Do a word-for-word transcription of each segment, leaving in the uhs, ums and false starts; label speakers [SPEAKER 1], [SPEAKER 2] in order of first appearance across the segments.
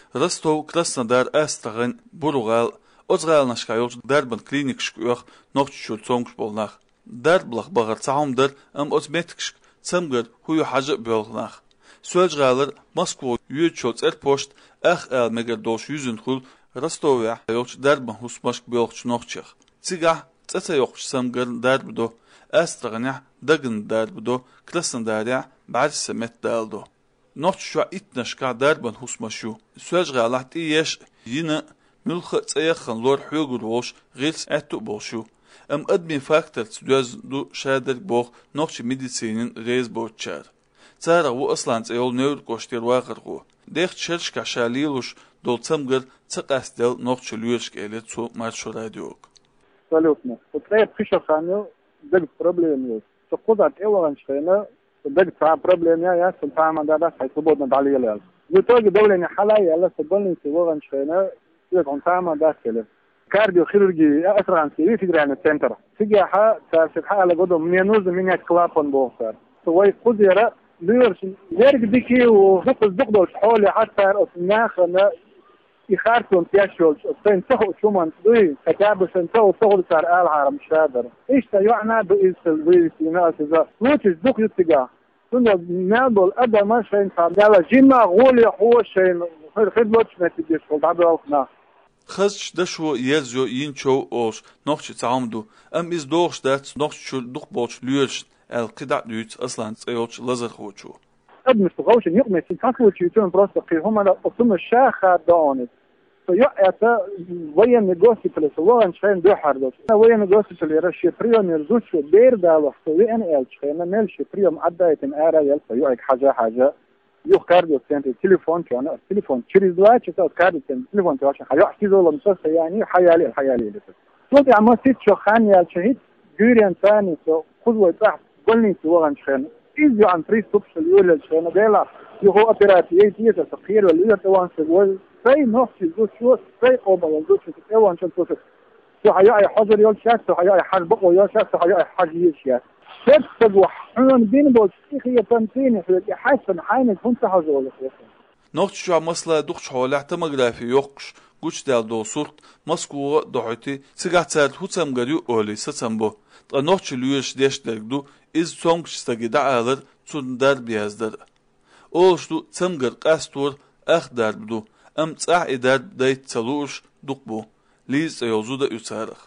[SPEAKER 1] Rostov, Krasnodar, Astaghan, Burgal, Ozgalnashka yolç Derban klinikşk yox noqçul çonq bolnaq. Derblaq bağır çağımdır am ozmetkşk çamgır huyu hacı bolnaq. Sözgalar Moskva yüçoç erpost ax almeger doş yüzün xul Rostovya yolç Derban husmaşk bolç noqçıq. Цигах цаца yoqş samgır Derbdo, Astaghan dagın Derbdo, Krasnodarya ba'd semet daldo. Noqçwa itnashka Derban husmaşu. Sözgalar tiyeş yine ملخ تأيخن لور حيوغر ووش غيلس أتو بوشو أم أدمي فاكتر تدوز دو شادر بوخ نوخش ميديسينين غيز بوتشار تارا و أصلا تأيول نور قوشتير واغر غو ديخ تشرشكا شاليلوش دول تمغر تقاس ديل نوخش لورشك إلي تسو مارشو راديوك
[SPEAKER 2] Абсолютно. Вот я пришел ханю, даг проблем есть. То куда ты его раньше, даг та проблем я, я сам там да, хай свободно далее. В итоге давление халая, я свободно его раньше يكون تعمل داخله كارديو خيرورجي أسرع في فكرة السنتر سجاحة تسبحة على قدم مينوز من يتكلابون بوفر سوي قدرة ليرش يرجع بكي وخط الزقدة حولي حتى الناخ أنا يخارطون تيشول سنتهو شو من دوي كتاب سنتهو تهو صار آلها مش قادر إيش تيعنى بإيش الويس يناس إذا لوش الزق يتجاه ثم نابل أدا ما شيء فعلا جينا غولي هو شيء خدمتش ما تجيش وبعد أوقنا
[SPEAKER 1] خزش دشو يزيو ينشو أوش نوخش تعمدو أم إز دوخش دات نوخش شو دوخ بوش ليرش القدع ديوت أصلا تسيوش لزر خوشو
[SPEAKER 2] قد مستغوش يقمي سنتاكو تشيتون بروستا في هما أصم الشاخة دونت فيأتا ويا نيغوسي في السوان شين دو حردوش ويا نيغوسي في الرشي بريوم يرزوش بير دالوح وي أن إل شين ميلش بريوم عداية آرا يل فيوعك حاجة حاجة يو كارديو سنتي تليفون كان التليفون تشري دلوقتي تاخد كارديو سنتي تليفون تاعش حيحكي زول مسلسل يعني حيالي حيالي ده صوتي عم تيت شو خان يا شهيد جوريان ثاني سو خذوا تحت قلني سو غن شخن إذا عن فري ستوب شلول الشخن ده يهو أبيراتي يجي تسخير ولا يتوان سوول في نفس الجزء شو في قبل الجزء في توان شو توصل سو حياة حجر يول شاك سو حياة حج بقو يول شاك سو حياة حج يشيا سبت وحنون بين بول شيخية تنتين في حسن حين كنت حجول
[SPEAKER 1] نوخش شو مسلا دوخش حوالي تمغرافي يوقش قوش دال دو صورت مسكو دوحتي سيغا تسال هوتسام غريو اولي ستسامبو نوخش لويش ديش دو iz soňçystagy da alır çundar biyazdar olşdu çamgır qastur axdardu am tsah edar dayt çaluş duqbu liz yozuda üsarıq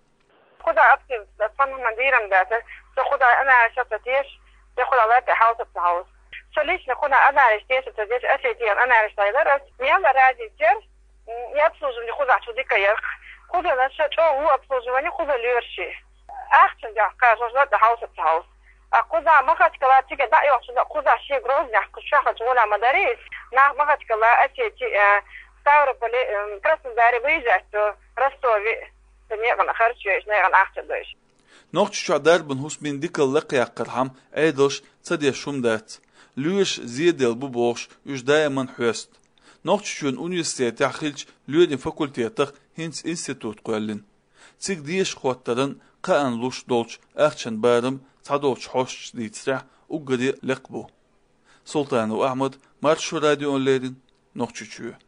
[SPEAKER 3] خذ أكتب فن مديرا ذاته تأخذ أنا شفتيش تأخذ على تحاول تحاول سليش نكون أنا رشتيش تجيش أشيتين أنا رشتي درس يلا راجي جر يبصوج من خذ عشو ديك يرخ خذ أنا شو هو أبصوج من خذ اليرشي أحسن جا كاجوز لا تحاول تحاول أخذ ما خد كلا تيجي دعي وقت أخذ شيء جروز نحك الشخص ولا مدارس نح ما خد كلا أشيتي ثورة بلي كرسم داري بيجاتو رستوي تنيقن خرج شيء نيقن أحسن دوش
[SPEAKER 1] نوخش شعدار بن حسبين ديك اللقيا قرحم أيدوش تدي شومدات لوش زيدل بوبوش يش دائما حوست نوخش شون أونيفرسيتي أخيلش لودين فاكولتياتخ هينس إنستيتوت قوالين تيك ديش خواترن قاان لوش دولش أخشن بارم تعدوش حوش ديتسرح وقدي لقبو سلطان وأحمد مارشو راديو أونلاين نوخش شوه